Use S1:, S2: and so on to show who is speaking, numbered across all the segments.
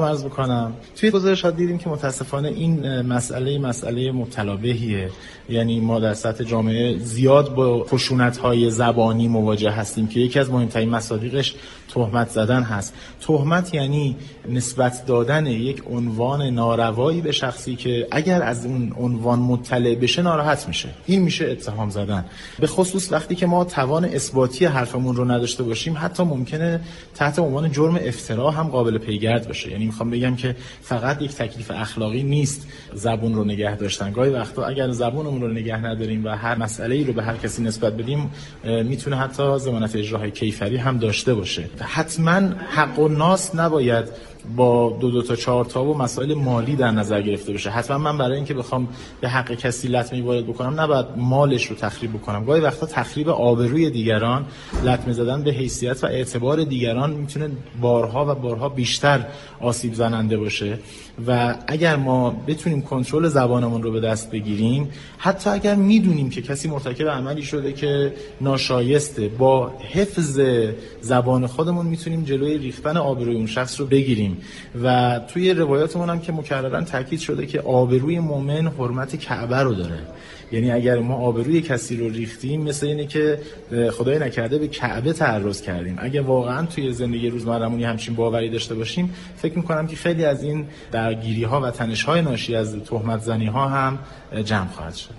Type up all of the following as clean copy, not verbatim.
S1: سلام عرض میکنم. توی گزارشات دیدیم که متاسفانه این مسئله مبتلا بهیه. یعنی ما در سطح جامعه زیاد با خشونت‌های زبانی مواجه هستیم که یکی از مهمترین مصادیقش تهمت زدن هست. تهمت یعنی نسبت دادن یک عنوان ناروایی به شخصی که اگر از اون عنوان مطلع بشه ناراحت میشه. این میشه اتهام زدن. به خصوص وقتی که ما توان اثباتی حرفمون رو نداشته باشیم، حتی ممکنه تحت عنوان جرم افترا هم قابل پیگرد باشه. یعنی میخوام بگم که فقط یک تکلیف اخلاقی نیست زبون رو نگه داشتن. گاهی وقتا اگر زبونمون رو نگه نداریم و هر مسئله‌ای رو به هر کسی نسبت بدیم، میتونه حتی ضمانت اجراهای کیفری هم داشته باشه. حتما حق و ناس نباید با 2 تا 4 تا و مسائل مالی در نظر گرفته بشه. حتما من برای اینکه بخوام به حق کسی لطمه وارد بکنم نباید مالش رو تخریب بکنم. گاهی وقتا تخریب آبروی دیگران، لطمه زدن به حیثیت و اعتبار دیگران میتونه بارها و بارها بیشتر آسیب زننده باشه و اگر ما بتونیم کنترل زبانمون رو به دست بگیریم، حتی اگر میدونیم که کسی مرتکب عملی شده که ناشایسته، با حفظ زبان خودمون میتونیم جلوی ریختن آبروی اون شخص رو بگیریم. و توی روایاتمون هم که مکررن تاکید شده که آبروی مؤمن حرمت کعبه رو داره. یعنی اگر ما آبروی کسی رو ریختیم، مثل اینه که خدای نکرده به کعبه تعرض کردیم. اگه واقعا توی زندگی روزمره‌مون همچین باوری داشته باشیم، فکر می‌کنم که خیلی از این درگیری‌ها و تنش‌های ناشی از تهمت زنی‌ها هم جمع خواهد شد.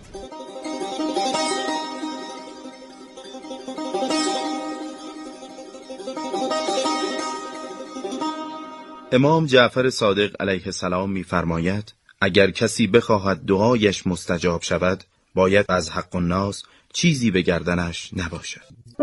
S2: امام جعفر صادق علیه السلام می‌فرماید اگر کسی بخواهد دعایش مستجاب شود، باید از حق الناس چیزی به گردنش نباشد.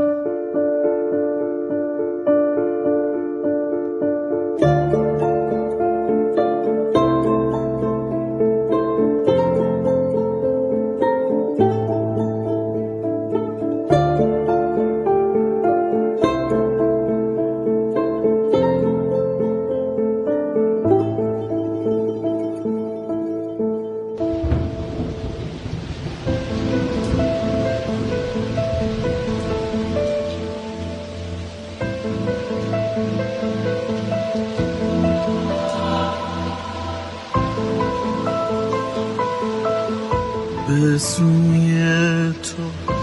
S3: به سوی تو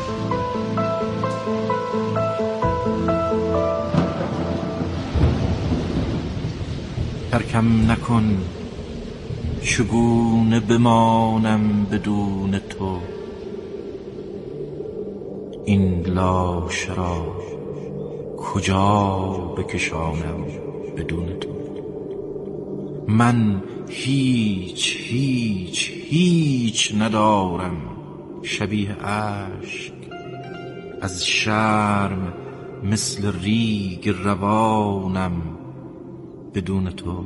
S3: ترکم نکن، چگونه بمانم بدون تو. این لاشه را کجا بکشانم بدون تو. من هیچ هیچ هیچ ندارم شبیه اشک، از شرم مثل ریگ روانم بدون تو.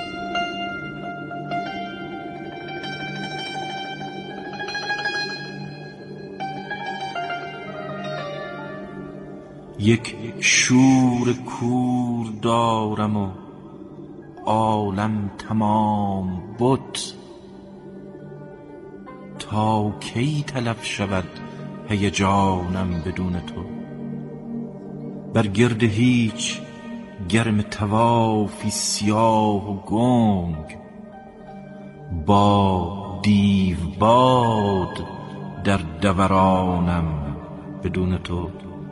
S3: یک شور کور دارم و عالم تمام بت، تا کی تلف شود هیجانم بدون تو. بر گرد هیچ گرم طوافی سیاه و گنگ، با دیو باد در دورانم بدون تو.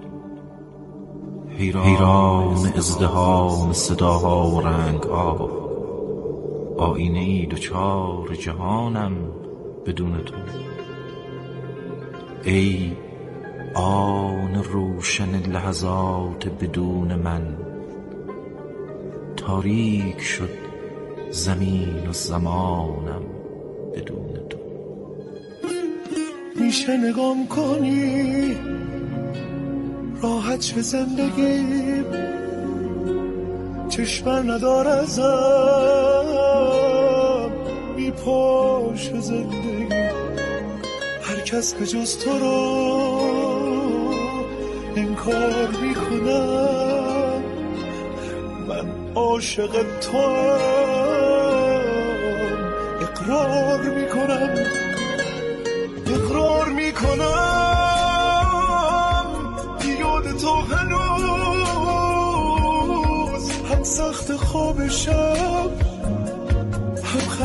S3: حیران ازدحام صداها و رنگها، آینه ای دوچار جهانم بدون تو. ای آن روشن لحظات بدون من، تاریک شد زمین و زمانم بدون تو.
S4: میشه نگام کنی راحت شه زندگیم، چشمر ندار ازم میپاشه زندگی. هر کس به جز تو رو انکار میکنم، من عاشق توام. اقرار میکنم یاد تو هنوز هم سخت خواب شب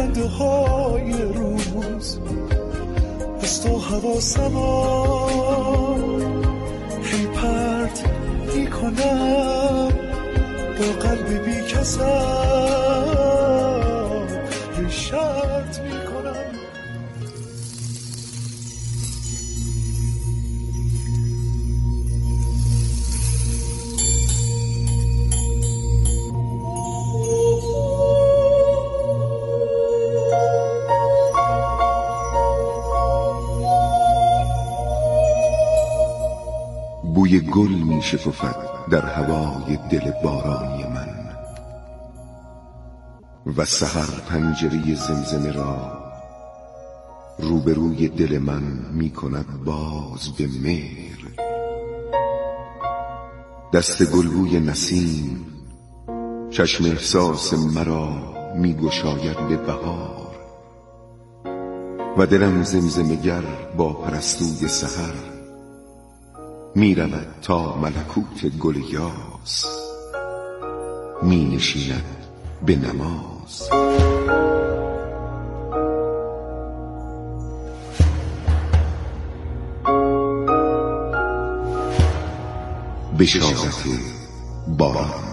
S4: پرنده های روز از تو حواسما هی پرت میکنم با قلب بی کسم هی شرط میکنم.
S5: بوی گل می شکفد در هوای دل بارانی من و سحر پنجره زمزمه را روبروی دل من می کند باز به مهر. دست گلبوی نسیم چشم احساس مرا می گشاید به بهار و دلم زمزمه گر با پرستوی سحر می رود تا ملکوت گل یاس می نشیند به نماز. بشارت باران.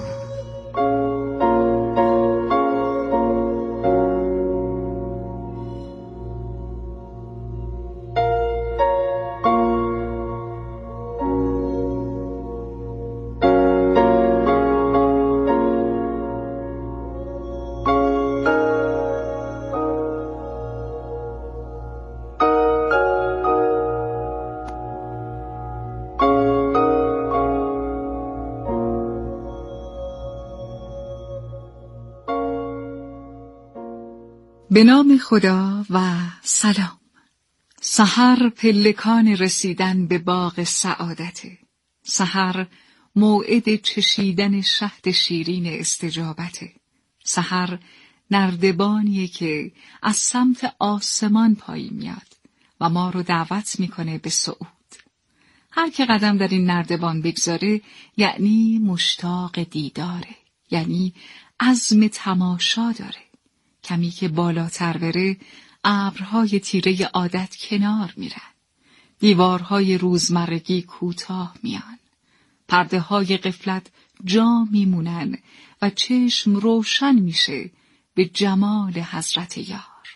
S6: به نام خدا و سلام. سحر پلکان رسیدن به باغ سعادته. سحر موعد چشیدن شهد شیرین استجابته. سحر نردبانیه که از سمت آسمان پایین میاد و ما رو دعوت میکنه به صعود. هر که قدم در این نردبان بگذاره یعنی مشتاق دیداره، یعنی عزم تماشا داره. کمی که بالاتر بره ابرهای تیره عادت کنار میرن، دیوارهای روزمرگی کوتاه میان، پرده های غفلت جا میمونن و چشم روشن میشه به جمال حضرت یار.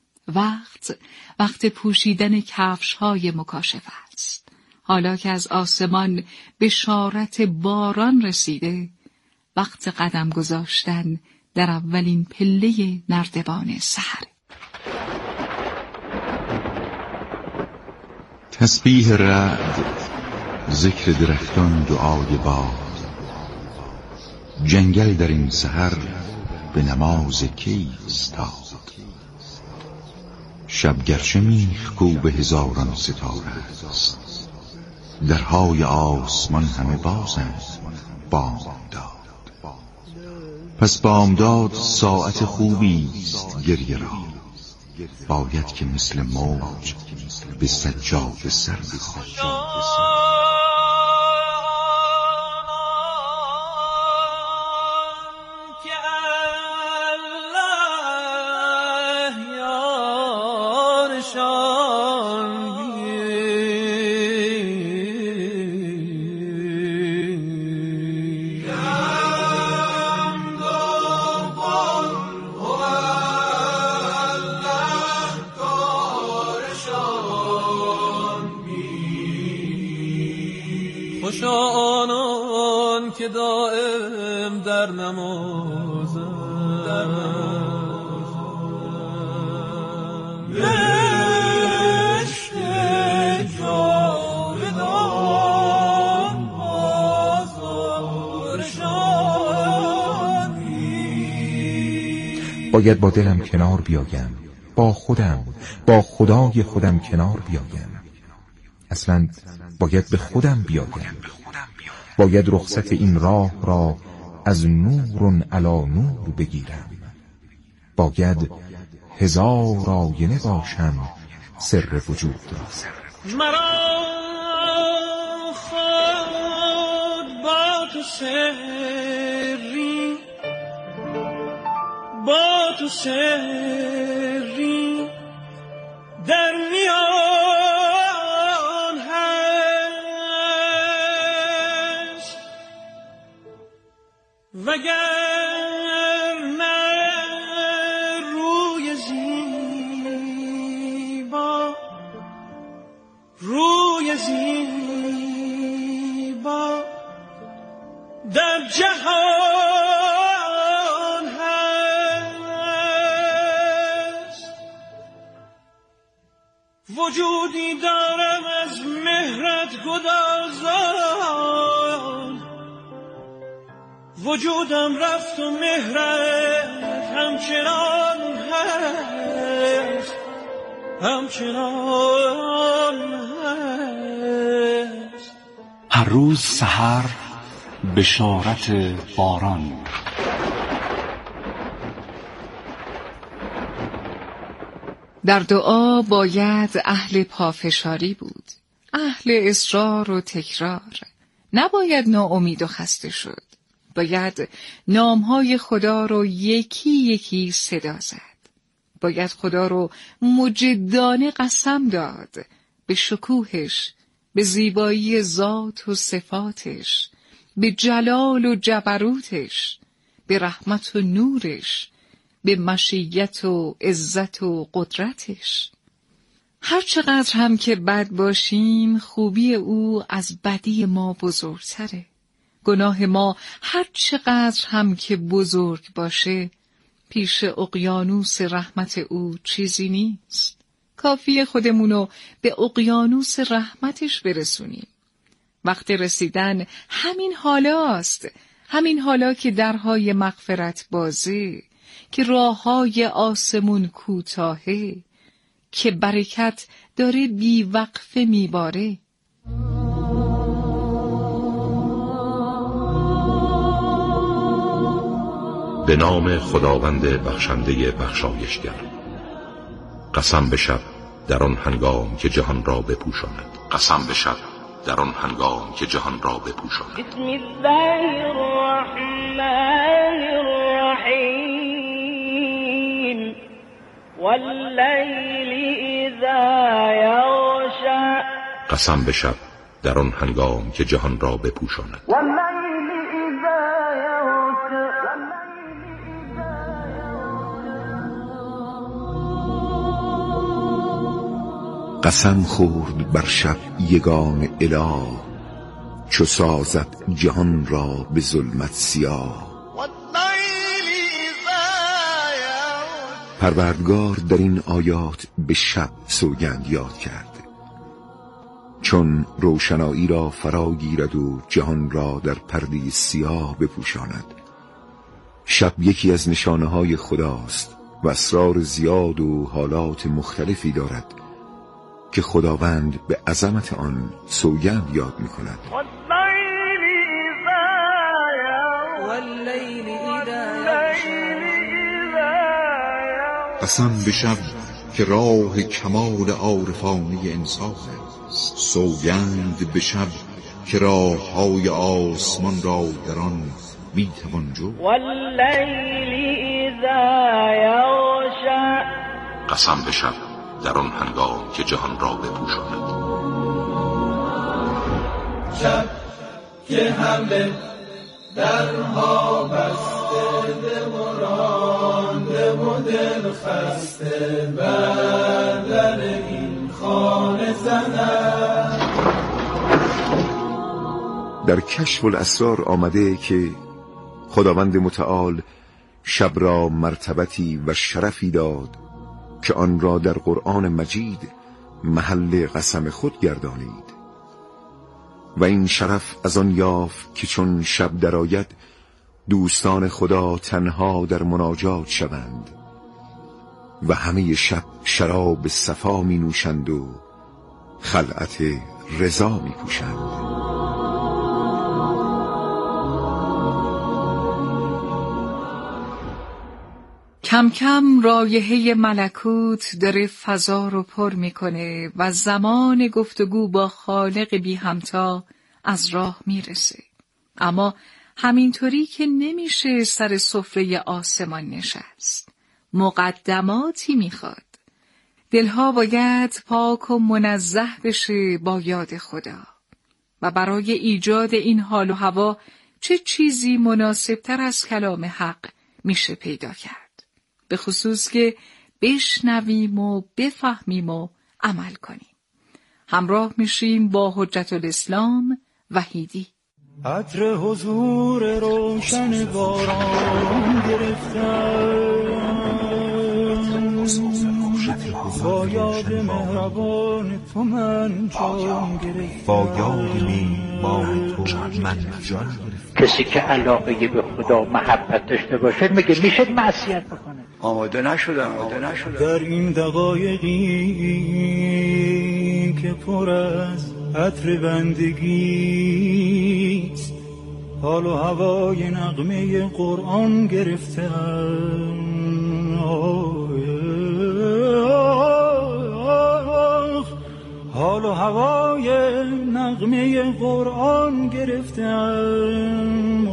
S6: وقت پوشیدن کفشهای مکاشفه است. حالا که از آسمان بشارت باران رسیده، وقت قدم گذاشتن در اولین پله نردبان سحر.
S7: تسبیح رعد، ذکر درختان، دعای باد. جنگل در این سحر به نماز کی ایستاد. شب گرچه میخکو به هزاران ستاره است، درهای آسمان همه بازند بامداد. پس بامداد ساعت خوبی است گریه را، باید که مثل موج به سجاده سر بخواد.
S8: خوشا آنان که دائم در نمازند، بهشت جاودان آزادشان.
S9: باید با دلم کنار بیایم، با خودم، با خدای خودم کنار بیایم. اصلا باید به خودم بیایم. باید رخصت این راه را از نور علی نور بگیرم. باید هزار آینه باشم سر وجود را.
S8: مرا خود با تو سری با تو سری در میان هست، وگر نه روی زیبا، روی زیبا در جهان هست. وجودی دارم از مهرت گدازان، وجودم رفت و مهرت همچنان هست، همچنان هست.
S10: هر روز سحر بشارت باران.
S6: در دعا باید اهل پافشاری بود، اهل اصرار و تکرار. نباید ناامید و خسته شد. باید نامهای خدا رو یکی یکی صدا زد. باید خدا رو مجدانه قسم داد به شکوهش، به زیبایی ذات و صفاتش، به جلال و جبروتش، به رحمت و نورش، به مشیت و عزت و قدرتش. هر چقدر هم که بد باشیم، خوبی او از بدی ما بزرگتره. گناه ما هر چقدر هم که بزرگ باشه، پیش اقیانوس رحمت او چیزی نیست. کافیه خودمونو به اقیانوس رحمتش برسونیم. وقت رسیدن همین حالاست، همین حالا که درهای مغفرت بازه، که راههای آسمون کوتاهه، که برکت داره بی وقفه میباره.
S11: به نام خداوند بخشنده بخشایشگر. قسم به شب در آن هنگام که جهان را بپوشاند. قسم به شب در آن هنگام که جهان را بپوشاند.
S12: بسم الله الرحمن الرحیم. واللیل اذا یغشی.
S11: قسم به شب در آن هنگام که جهان را بپوشاند.
S12: واللیل اذا یغشی.
S5: قسم خورد بر شب یگان اله، چو سازد جهان را به ظلمت سیاه. پروردگار در این آیات به شب سوگند یاد کرد، چون روشنایی را فرا گیرد و جهان را در پرده سیاه بپوشاند. شب یکی از نشانه‌های خداست و اسرار زیاد و حالات مختلفی دارد که خداوند به عظمت آن سوگند یاد می کند.
S7: قسم به شب که راه کمال عارفانه انصاف است. سوگند به شب که راه های آسمان را در آن می توان جست.
S12: واللیل اذا یغشی.
S11: قسم به شب در آن هنگام که جهان را بپوشاند.
S8: شب که همه درها بسته، دل رانده و دل خسته، بر در این خانه زنم.
S5: در کشف الاسرار آمده که خداوند متعال شب را مرتبتی و شرفی داد که آن را در قرآن مجید محل قسم خود گردانید و این شرف از آن یافت که چون شب درآید دوستان خدا تنها در مناجات شوند و همه شب شراب صفا می نوشند و خلعت رضا می پوشند.
S6: کم کم رایحه ملکوت داره فضا رو پر میکنه و زمان گفتگو با خالق بی همتا از راه میرسه. اما همینطوری که نمیشه سر سفره آسمان نشست. مقدماتی میخواد. دلها باید پاک و منزه بشه با یاد خدا. و برای ایجاد این حال و هوا چه چیزی مناسبتر از کلام حق میشه پیدا کرد. به خصوص که بشنویم و بفهمیم و عمل کنیم. همراه میشیم با حجت الاسلام وحیدی.
S4: عطر حضور روشن باران گرفتم، با یاد مهربان تو من جان گرفتم،
S3: با یاد مهربان تو من جان.
S13: کسی که علاقه به خدا محبت داشته باشه میگه میشه معصیت بکنه.
S14: آماده نشدم.
S4: در این دقایقی که پر از عطر بندگیست، حال و هوای نغمه قرآن گرفتم، حال و هوای نغمه قرآن گرفتم.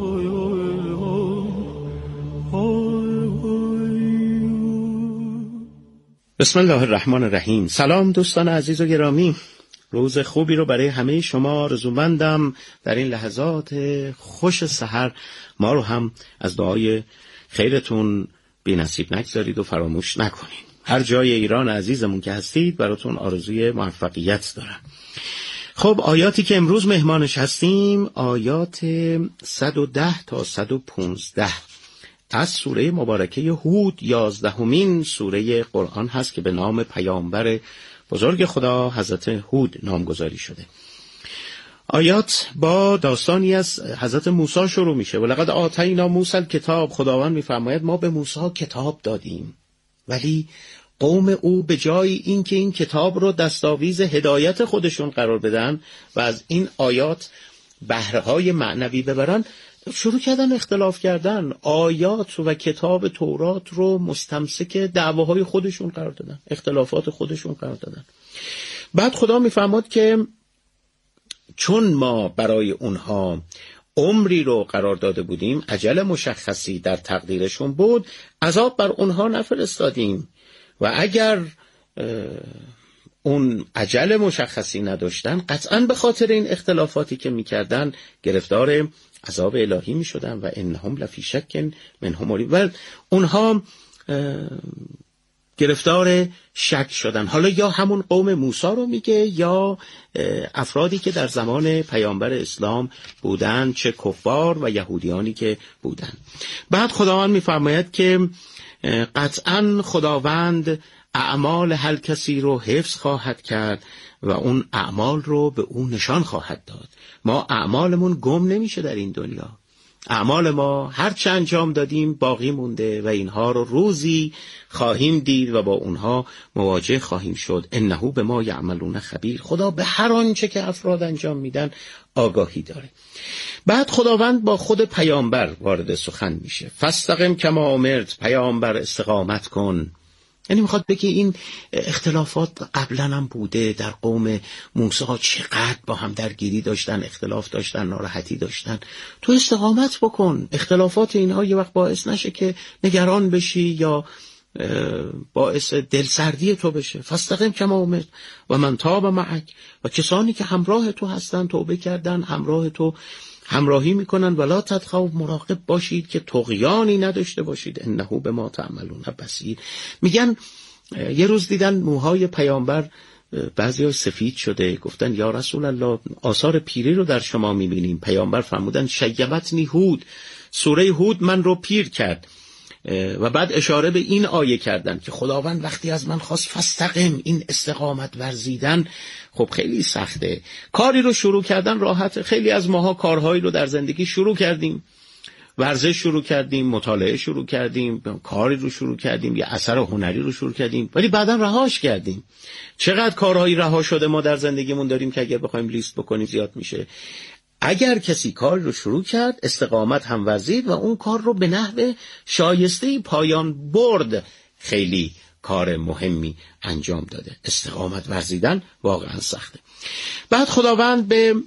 S15: بسم الله الرحمن الرحیم. سلام دوستان عزیز و گرامی، روز خوبی رو برای همه شما آرزومندم. در این لحظات خوش سحر ما رو هم از دعای خیرتون بی نصیب نگذارید و فراموش نکنید. هر جای ایران عزیزمون که هستید براتون آرزوی موفقیت دارم. خب آیاتی که امروز مهمانش هستیم آیات 110 تا 115 از سوره مبارکه هود، 11مین سوره قرآن هست که به نام پیامبر بزرگ خدا حضرت هود نامگذاری شده. آیات با داستانی از حضرت موسی شروع میشه. ولقد آتینا موسی الکتاب، خداوند میفرماید ما به موسی کتاب دادیم، ولی قوم او به جای اینکه این کتاب رو دستاویز هدایت خودشون قرار بدن و از این آیات بهره‌های معنوی ببرن، شروع کردن اختلاف کردن. آیات و کتاب تورات رو مستمسک دعواهای خودشون قرار دادن، اختلافات خودشون قرار دادن. بعد خدا میفرماد که چون ما برای اونها عمری رو قرار داده بودیم، اجل مشخصی در تقدیرشون بود، عذاب بر اونها نفرستادیم و اگر اون اجل مشخصی نداشتن قطعاً به خاطر این اختلافاتی که میکردن گرفتار عذاب الهی میشدن و انهم لفی شک منهم مریب، و اونها گرفتار شک شدن. حالا یا همون قوم موسی رو میگه یا افرادی که در زمان پیامبر اسلام بودن، چه کفار و یهودیانی که بودن. بعد خداوند میفرماید که قطعاً خداوند اعمال هر کسی رو حفظ خواهد کرد و اون اعمال رو به اون نشان خواهد داد. ما اعمالمون گم نمیشه در این دنیا. اعمال ما هر چه انجام دادیم باقی مونده و اینها رو روزی خواهیم دید و با اونها مواجه خواهیم شد. انه به ما یعملون خبیر. خدا به هر آنچه که افراد انجام میدن آگاهی داره. بعد خداوند با خود پیامبر وارد سخن میشه. فاستقم کما امرت، پیامبر استقامت کن. یعنی میخواد بگه این اختلافات قبلا هم بوده. در قوم موسی چقدر با هم درگیری داشتن، اختلاف داشتن، ناراحتی داشتن. تو استقامت بکن. اختلافات اینها یه وقت باعث نشه که نگران بشی یا باعث دلسردی تو بشه. فاستقم کما امرت و من تاب معک، و کسانی که همراه تو هستن توبه کردن، همراه تو همراهی میکنن. ولا تطغوا، مراقب باشید که طغیانی نداشته باشید. انه به ما تعملون بصیر. میگن یه روز دیدن موهای پیامبر بعضی‌ها سفید شده، گفتن یا رسول الله آثار پیری رو در شما میبینیم. پیامبر فرمودن شیبتنی هود، سوره هود من رو پیر کرد. و بعد اشاره به این آیه کردن که خداوند وقتی از من خواست فاستقم، این استقامت ورزیدن خب خیلی سخته. کاری رو شروع کردن راحت. خیلی از ماها کارهایی رو در زندگی شروع کردیم، ورزش شروع کردیم، مطالعه شروع کردیم، کاری رو شروع کردیم، یه اثر هنری رو شروع کردیم، ولی بعداً رهاش کردیم. چقدر کارهایی رها شده ما در زندگیمون داریم که اگر بخوایم لیست بکنیم زیاد میشه. اگر کسی کار رو شروع کرد، استقامت هم ورزید و اون کار رو به نحو شایسته پایان برد، خیلی کار مهمی انجام داده. استقامت ورزیدن واقعا سخته. بعد خداوند به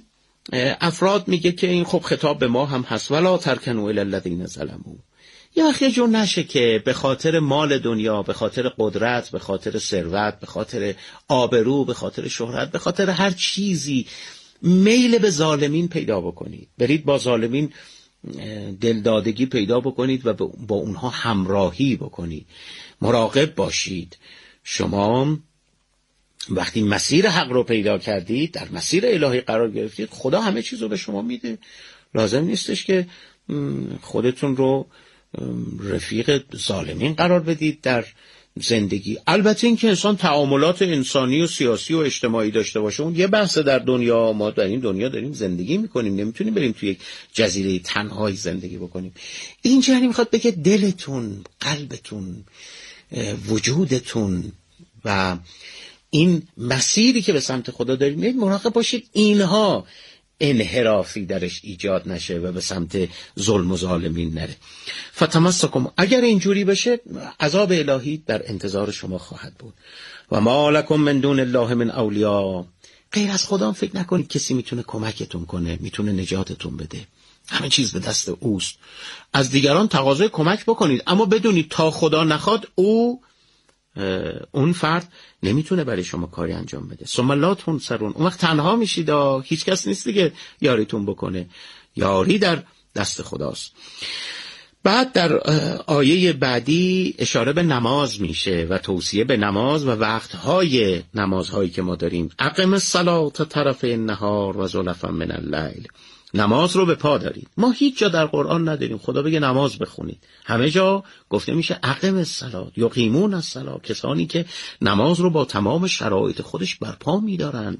S15: افراد میگه که این خب خطاب به ما هم هست، ولا ترکنوا الی الذین ظلموا. یا اخی جور نشه که به خاطر مال دنیا، به خاطر قدرت، به خاطر ثروت، به خاطر آبرو، به خاطر شهرت، به خاطر هر چیزی میل به ظالمین پیدا بکنید، برید با ظالمین دلدادگی پیدا بکنید و با اونها همراهی بکنید. مراقب باشید. شما وقتی مسیر حق رو پیدا کردید، در مسیر الهی قرار گرفتید، خدا همه چیز رو به شما میده. لازم نیستش که خودتون رو رفیق ظالمین قرار بدید در زندگی. البته این که انسان تعاملات انسانی و سیاسی و اجتماعی داشته باشه، اون یه بحث در دنیا. ما در این دنیا داریم زندگی میکنیم، نمیتونیم بریم توی یک جزیره تنهایی زندگی بکنیم. اینجا یعنی میخواد بگه دلتون، قلبتون، وجودتون و این مسیری که به سمت خدا داریم میرید، مراقب باشید اینها انحرافی درش ایجاد نشه و به سمت ظلم و ظالمین نره. فتمسکم، اگر اینجوری بشه عذاب الهی در انتظار شما خواهد بود. و ما لکم من دون الله من اولیاء، غیر از خدا فکر نکنید کسی میتونه کمکتون کنه، میتونه نجاتتون بده. همه چیز به دست اوست. از دیگران تقاضای کمک بکنید، اما بدونید تا خدا نخواد اون فرد نمیتونه برای شما کاری انجام بده. ثم لا تنصرون، اون وقت تنها میشید، هیچ کس نیست دیگه یاریتون بکنه. یاری در دست خداست. بعد در آیه بعدی اشاره به نماز میشه و توصیه به نماز و وقتهای نمازهایی که ما داریم. اقم الصلاة طرفی النهار و زلفا من اللیل، نماز رو به پا دارید. ما هیچ جا در قرآن نداریم خدا بگه نماز بخونید. همه جا گفته میشه اقم الصلاة، یقیمون الصلاة، کسانی که نماز رو با تمام شرایط خودش برپا میدارن.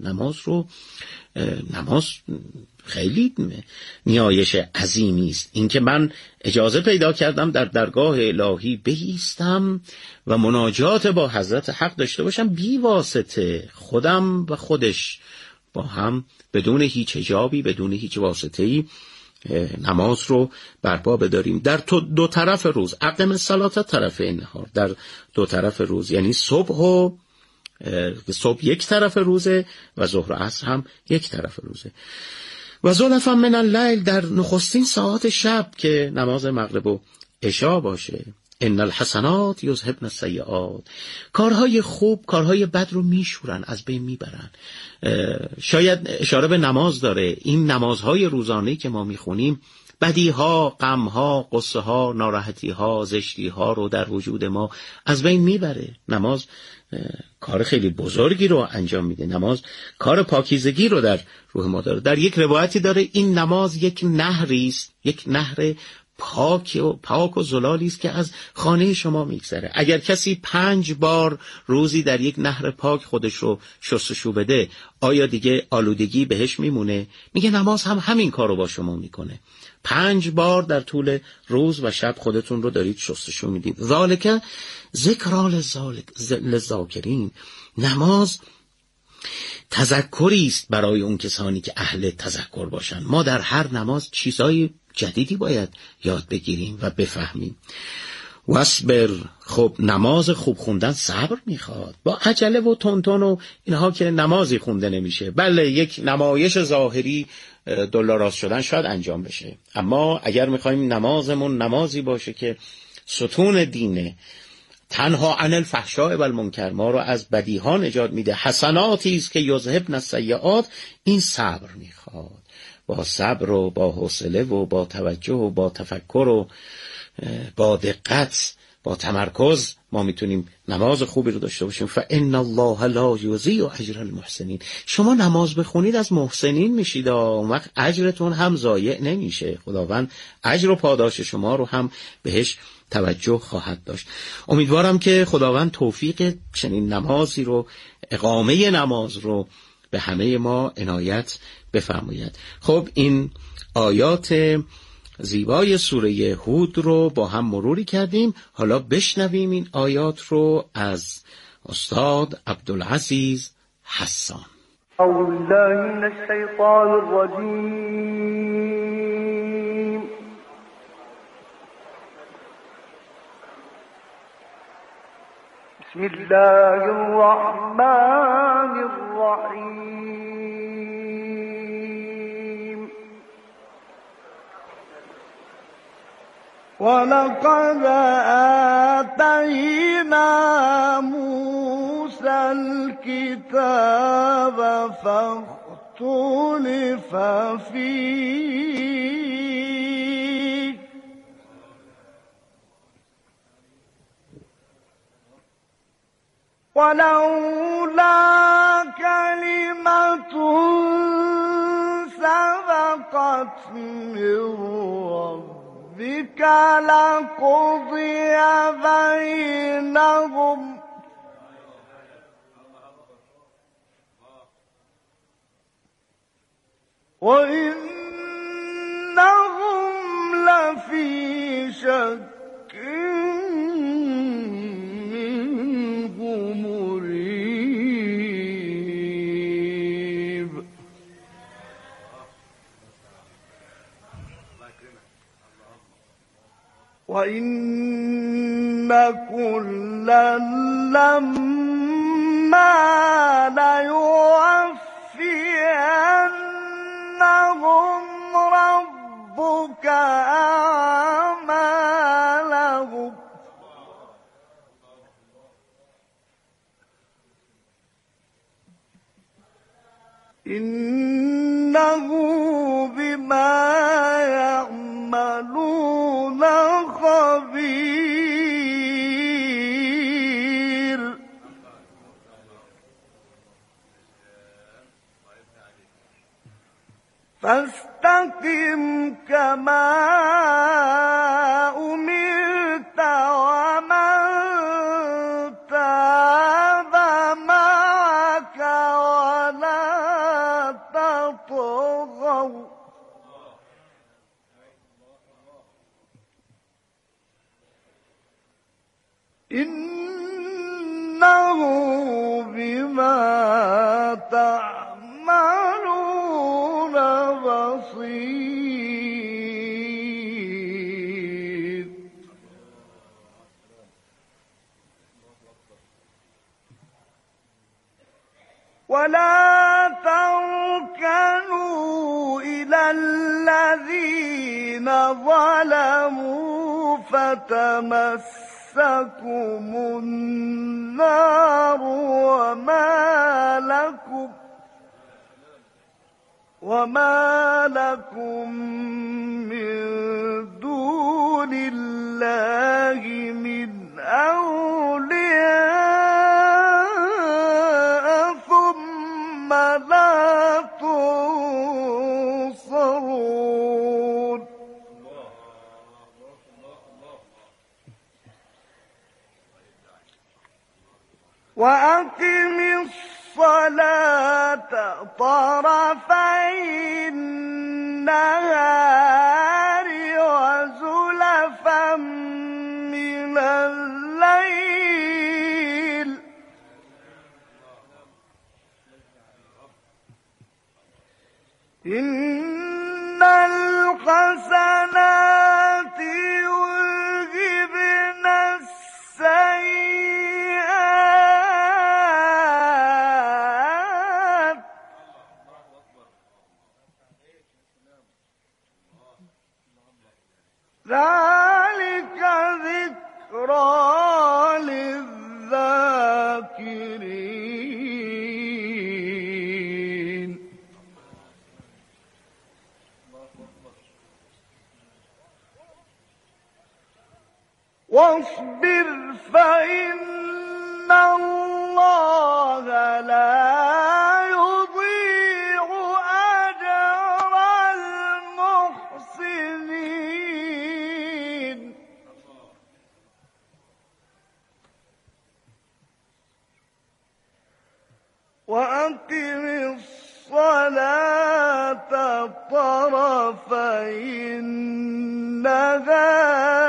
S15: نماز خیلی نیایش عظیمی است. اینکه من اجازه پیدا کردم در درگاه الهی بایستم و مناجات با حضرت حق داشته باشم، بی واسطه خودم و خودش با هم بدون هیچ حجابی، بدون هیچ واسطه‌ای نماز رو برپا بداریم در دو طرف روز. اقم الصلاة طرف النهار، در دو طرف روز، یعنی صبح یک طرف روزه و ظهر و عصر هم یک طرف روزه. و زلفا من اللیل، در نخستین ساعات شب که نماز مغرب و عشا باشه. ان الحسنات یذهبن السیئات، کارهای خوب کارهای بد رو میشورن، از بین میبرن. شاید اشاره به نماز داره. این نمازهای روزانه‌ای که ما میخونیم بدیها، غمها، قصه ها، ناراحتی ها، زشتی ها رو در وجود ما از بین میبره. نماز کار خیلی بزرگی رو انجام میده. نماز کار پاکیزگی رو در روح ما داره. در یک روایتی داره این نماز یک نهری است، یک نهر پاک و زلالی است که از خانه شما میگذره. اگر کسی 5 بار روزی در یک نهر پاک خودش رو شستشو بده، آیا دیگه آلودگی بهش میمونه؟ میگه نماز هم همین کار رو با شما میکنه. 5 بار در طول روز و شب خودتون رو دارید شستشو میدید. ذالک ذکری للذاکرین، نماز تذکری است برای اون کسانی که اهل تذکر باشن. ما در هر نماز چیزای جدیدی باید یاد بگیریم و بفهمیم. واصبر، خب نماز خوب خوندن صبر میخواد. با عجله و تونتون و اینها که نمازی خونده نمیشه. بله یک نمایش ظاهری دلاراست شدن شاید انجام بشه، اما اگر میخوایم نمازمون نمازی باشه که ستون دینه، تنها عن الفحشاء و المنکر، ما رو از بدیها نجات میده، حسناتی است که یذهبن السیئات، این صبر میخواد. با صبر و با حوصله و با توجه و با تفکر و با دقت، با تمرکز ما میتونیم نماز خوبی رو داشته باشیم. فإن الله لا یضیع اجر المحسنین، شما نماز بخونید از محسنین میشید، اون وقت اجرتون هم ضایع نمیشه. خداوند اجر و پاداش شما رو هم بهش توجه خواهد داشت. امیدوارم که خداوند توفیق چنین نمازی رو، اقامه نماز رو به همه ما عنایت بفرماید. خب این آیات زیبای سوره هود رو با هم مروری کردیم. حالا بشنویم این آیات رو از استاد عبدالعزیز حسان.
S12: اعوذ بالله من الشیطان الرجیم. بسم الله الرحمن الرحیم. ولقد آتينا موسى الكتاب فاختلف فيه ولولا كلمة سبقت من ربك لقضي بينهم وإنهم لفي شك منه مريب. وإن كلا لما ليوفينهم ربك أعمالهم إنه بما يعملون خبير. فاستقم كما أمرت ومن تاب معك ولا تطغوا إنه بما تعملون بصير. ولا تركنوا إلى الذين ظلموا فتمسكم النار وما لكم من دون الله من أولياء ثم لا تنصرون. وأقم الصلاة طرفي النهار وزلفا من الليل إن الحسنات يذهبن السيئات ذلك ذكرى للذاكرين. واصبر فإن الله لا يضيع أجر المحسنين. وأقم الصلاة طرفي النهار